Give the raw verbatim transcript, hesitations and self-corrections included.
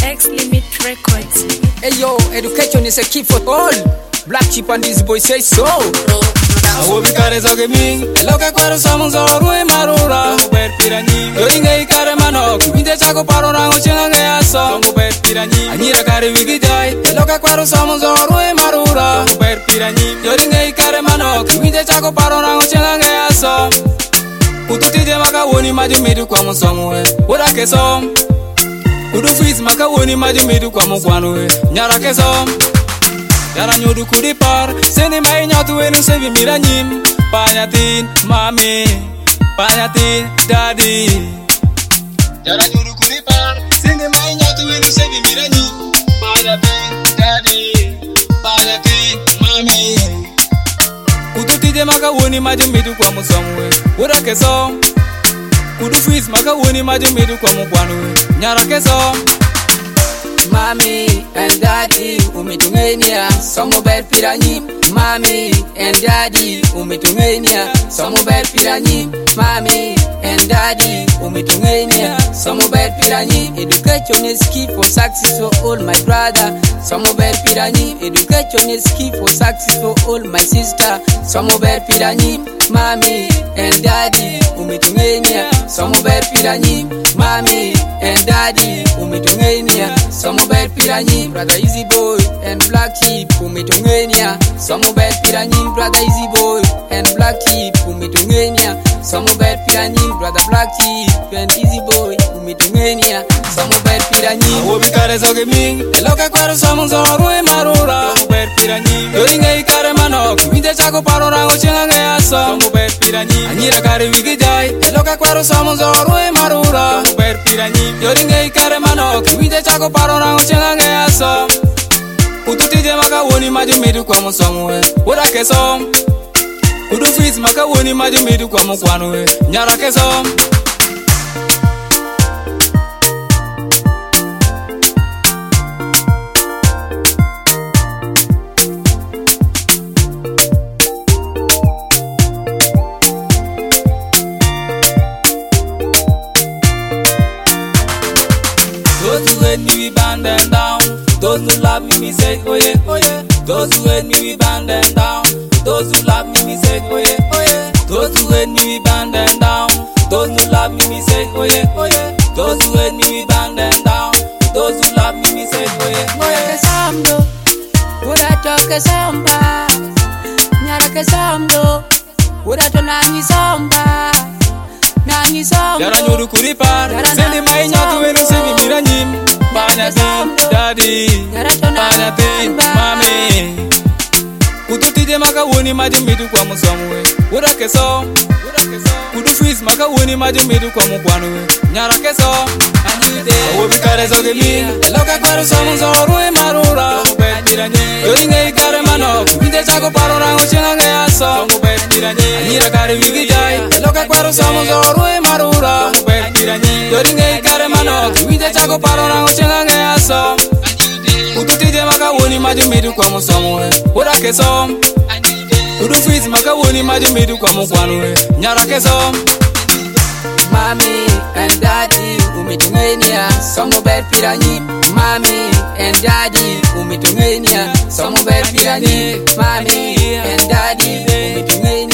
X Limit Records. Hey yo, education is a key for all. Black Chip and this boy say so. Awo bikare zoge ming, loka kwaro samun zoru e marura. Ber pirani, yoringa ikare manok, minde chako paro rango chenga nge aso. Ber pirani, anyira kare wigi jai, loka kwaro samun zoru e marura. Ber pirani, yoringa ikare manok, minde chako paro rango chenga nge aso. Kututi je maka woni maju medu kwa musomu e, ura kesom. Kudu fiz maka woni maju medu kwa mukwanu e, nyara kesom. Yara nyodu kudi par, seni mai nyotu enu sevi miranyim. Panyatin, mami, panyatin, daddy. Yara nyodu kudi par, seni mai nyotu enu sevi miranyim. Panyatin, daddy, panyatin, mami. Kudu tije maka woni maji midu kwa musomwe, ura keso. Kudu fiz maka woni maji midu kwa mukwanwe, nyara keso. Mommy and daddy, umitungenia, somo bel piranyi. Mommy and daddy, umitungenia, somo bel piranyi. Mommy and daddy, umitungenia, somo bel piranyi. Education is key for success for all my brother. Somo bel piranyi. Education is key for success for all my sister. Somo bel piranyi. Mommy and daddy, umitungenia, somo bel piranyi. Mommy and daddy, umitungenia, somo bel piranyi. Brother Easy Boy and Black Chip, umitungenia, somo bel piranyi. Brother Easy Boy and Black Chip, umitungenia, somo bel piranyi. Brother Black Chip and Easy Boy, umitungenia, somo bel piranyi. Awo bikare zoge ming, loka kwaro samun zoru e marura. Somo bel piranyi, yoringa ikare manok, minde chako paro rango chenga nge aso. Somo bel piranyi, anyira kare wigi jai, loka kwaro samun zoru e marura. Somo bel piranyi, yoringa ikare manok, minde chako paro rango chenga nge aso. Kututi je maka woni maju medu kwa musomwe, ura kesom. Kudu fiz maka woni maju medu kwa mukwanwe, nyara kesom. Those who hate me, we band them down. Those who love me, we say, oh yeah, oh yeah. Those who hate me, we band them down. Those who love me, we say, oh yeah, oh yeah. Those who hate me, we band them down. Those who love me, we say, oh yeah, oh yeah. Those who hate me, we band them down. Those who love me, we say, oh yeah, oh yeah. Samdo, ura toke samba, nyara ke samdo, ura to nani samba, nani samba. Yara nyodu kuri par, seni mai nyotu enu sevi miranyim. Panyatin, daddy, panyatin, mami. Kututi je maka woni maji midu kwa musomwe, ura keso. Kudu fiz maka woni maji midu kwa mukwanwe, nyara keso. Awo bikare zoge ming, loka kwaro samun zoru e marura. Somo bel piranyi, yoringa ikare manok, minde chako paro rango chenga nge aso. Somo bel piranyi, anyira kare wigi jai, loka kwaro samun zoru e marura. Somo bel piranyi, yoringa ikare manok, minde chako paro rango chenga nge aso. Kututi je maka woni maju midu kwa musomwe, ura kesom. Kudu fiz maka woni maju midu kwa mukwanwe, nyara kesom. Mommy and daddy, umitungenia, somo bel piranyi. Mommy and daddy, umitungenia, somo bel piranyi. Mommy and daddy, umitungenia.